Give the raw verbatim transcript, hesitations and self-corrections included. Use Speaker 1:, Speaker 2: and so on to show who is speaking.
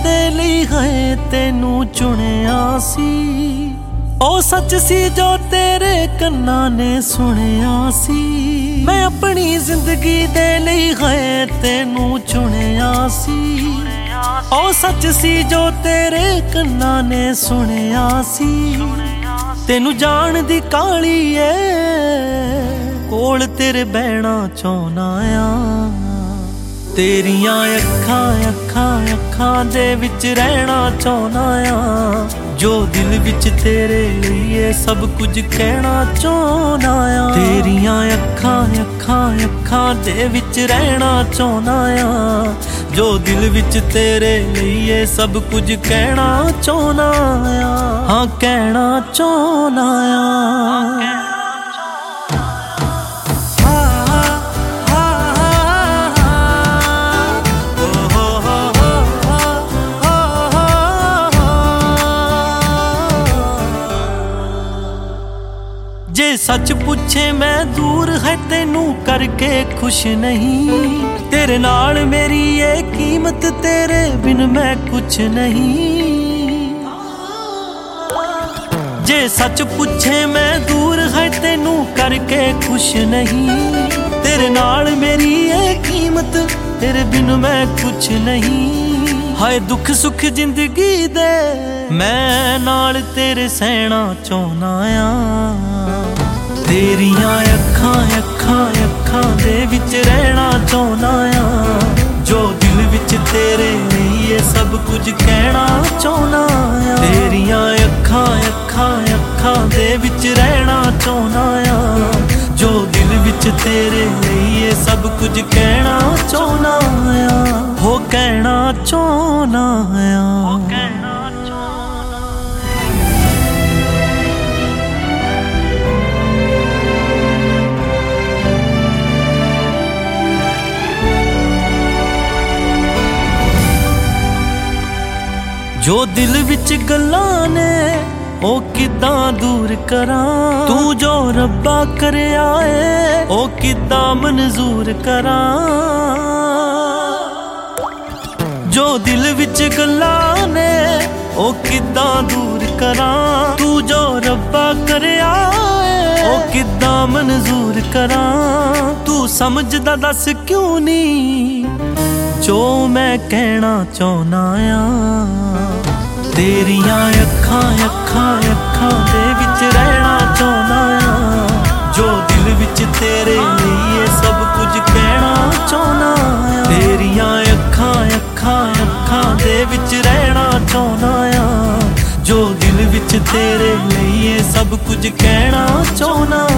Speaker 1: ਦੇ ਲਈ ਹੈ ਤੈਨੂੰ ਚੁਣਿਆ ਸੀ। ਉਹ ਸੱਚ ਸੀ ਜੋ ਤੇਰੇ ਕੰਨਾਂ ਨੇ ਸੁਣਿਆ ਸੀ। ਮੈਂ ਆਪਣੀ ਜ਼ਿੰਦਗੀ ਦੇ ਲਈ ਹੈ ਤੈਨੂੰ ਚੁਣਿਆ ਸੀ। ਉਹ ਸੱਚ ਸੀ ਜੋ ਤੇਰੇ ਕੰਨਾਂ ਨੇ ਸੁਣਿਆ ਸੀ। ਤੈਨੂੰ ਜਾਣ ਦੀ ਕਾਹਲੀ ਏ, ਕੋਲ ਤੇਰੇ ਬਹਿਣਾ ਚਾਹੁੰਦਾ ਆ। ਤੇਰੀਆਂ ਅੱਖਾਂ ਅੱਖਾਂ ਅੱਖਾਂ ਦੇ ਵਿੱਚ ਰਹਿਣਾ ਚਾਹੁੰਦਾ ਆ। ਜੋ ਦਿਲ ਵਿੱਚ ਤੇਰੇ ਲਈ ਇਹ ਸਭ ਕੁਝ ਕਹਿਣਾ ਚਾਹੁੰਦਾ ਆ। ਤੇਰੀਆਂ ਅੱਖਾਂ ਅੱਖਾਂ ਅੱਖਾਂ ਦੇ ਵਿੱਚ ਰਹਿਣਾ ਚਾਹੁੰਦਾ ਆ। ਜੋ ਦਿਲ ਵਿੱਚ ਤੇਰੇ ਲਈ ਇਹ ਸਭ ਕੁਝ ਕਹਿਣਾ ਚਾਹੁੰਦਾ ਆ। ਹਾਂ ਕਹਿਣਾ ਚਾਹੁੰਦਾ ਆ। ਜੇ ਸੱਚ ਪੁੱਛੇ ਮੈਂ ਦੂਰ ਹੈ ਤੈਨੂੰ ਕਰਕੇ ਖੁਸ਼ ਨਹੀਂ। ਤੇਰੇ ਨਾਲ ਮੇਰੀ ਇਹ ਕੀਮਤ, ਤੇਰੇ ਬਿਨ ਮੈਂ ਕੁਛ ਨਹੀਂ। ਜੇ ਸੱਚ ਪੁੱਛੇ ਮੈਂ ਦੂਰ ਹੈ ਤੈਨੂੰ ਕਰਕੇ ਖੁਸ਼ ਨਹੀਂ। ਤੇਰੇ ਨਾਲ ਮੇਰੀ ਇਹ ਕੀਮਤ, ਤੇਰੇ ਬਿਨ ਮੈਂ ਕੁਛ ਨਹੀਂ। ਹਾਏ ਦੁੱਖ ਸੁੱਖ ਜ਼ਿੰਦਗੀ ਦੇ ਮੈਂ ਨਾਲ ਤੇਰੇ ਸਹਿਣਾ ਚਾਹੁੰਦਾ ਆ। ਤੇਰੀਆਂ ਅੱਖਾਂ ਅੱਖਾਂ ਅੱਖਾਂ ਦੇ ਵਿੱਚ ਰਹਿਣਾ ਚਾਹੁੰਦਾ ਆ। ਜੋ ਦਿਲ ਵਿੱਚ ਤੇਰੇ ਲਈ ਇਹ ਸਭ ਕੁਝ ਕਹਿਣਾ ਚਾਹੁੰਦਾ ਆ। ਤੇਰੀਆਂ ਅੱਖਾਂ ਅੱਖਾਂ ਅੱਖਾਂ ਦੇ ਵਿੱਚ ਰਹਿਣਾ ਚਾਹੁੰਦਾ ਆ। ਜੋ ਦਿਲ ਵਿੱਚ ਤੇਰੇ ਲਈ ਇਹ ਸਭ ਕੁਝ ਕਹਿਣਾ ਚਾਹੁੰਦਾ ਆ। ਹੋ ਕਹਿਣਾ ਚਾਹੁੰਦਾ ਆ। ਜੋ ਦਿਲ ਵਿੱਚ ਗੱਲਾਂ ਨੇ ਉਹ ਕਿੱਦਾਂ ਦੂਰ ਕਰਾਂ। ਤੂੰ ਜੋ ਰੱਬਾ ਕਰਿਆ ਏ ਉਹ ਕਿੱਦਾਂ ਮਨਜ਼ੂਰ ਕਰਾਂ। ਜੋ ਦਿਲ ਵਿੱਚ ਗੱਲਾਂ ਨੇ ਉਹ ਕਿੱਦਾਂ ਦੂਰ ਕਰਾਂ। ਤੂੰ ਜੋ ਰੱਬਾ ਕਰਿਆ ਏ ਉਹ ਕਿੱਦਾਂ ਮਨਜ਼ੂਰ ਕਰਾਂ। ਤੂੰ ਸਮਝਦਾ ਦੱਸ ਕਿਉਂ ਨਹੀਂ ਜੋ ਮੈਂ ਕਹਿਣਾ ਚਾਹੁੰਦਾ ਆ। ਤੇਰੀਆਂ ਅੱਖਾਂ ਅੱਖਾਂ ਅੱਖਾਂ ਦੇ ਵਿੱਚ ਰਹਿਣਾ ਚਾਹੁੰਦਾ ਆ। ਜੋ ਦਿਲ ਵਿੱਚ ਤੇਰੇ ਲਈ ਇਹ ਸਭ ਕੁਝ ਕਹਿਣਾ ਚਾਹੁੰਦਾ ਆ। ਤੇਰੀਆਂ ਅੱਖਾਂ ਅੱਖਾਂ ਅੱਖਾਂ ਦੇ ਵਿੱਚ ਰਹਿਣਾ ਚਾਹੁੰਦਾ ਆ। ਜੋ ਦਿਲ ਵਿੱਚ ਤੇਰੇ ਲਈ ਇਹ ਸਭ ਕੁਝ ਕਹਿਣਾ ਚਾਹੁੰਦਾ